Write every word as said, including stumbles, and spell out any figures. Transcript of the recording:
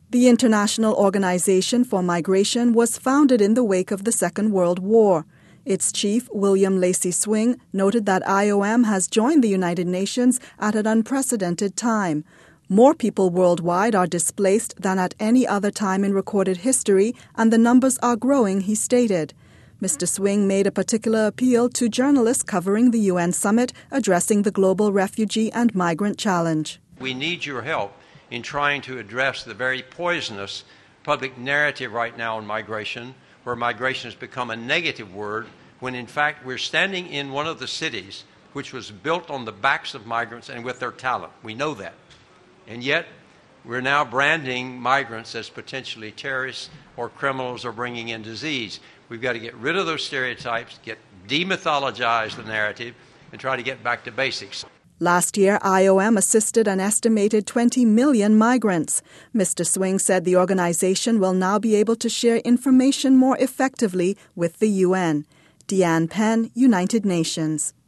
The International Organization for Migration was founded in the wake of the Second World War. Its chief, William Lacy Swing, noted that I O M has joined the United Nations at an unprecedented time. More people worldwide are displaced than at any other time in recorded history, and the numbers are growing, he stated. Mister Swing made a particular appeal to journalists covering the U N summit addressing the global refugee and migrant challenge. We need your help in trying to address the very poisonous public narrative right now on migration, where migration has become a negative word, when in fact we're standing in one of the cities which was built on the backs of migrants and with their talent. We know that. And yet we're now branding migrants as potentially terrorists or criminals or bringing in disease. We've got to get rid of those stereotypes, get demythologize the narrative, and try to get back to basics. Last year, I O M assisted an estimated twenty million migrants. Mister Swing said the organization will now be able to share information more effectively with the U N. Deanne Penn, United Nations.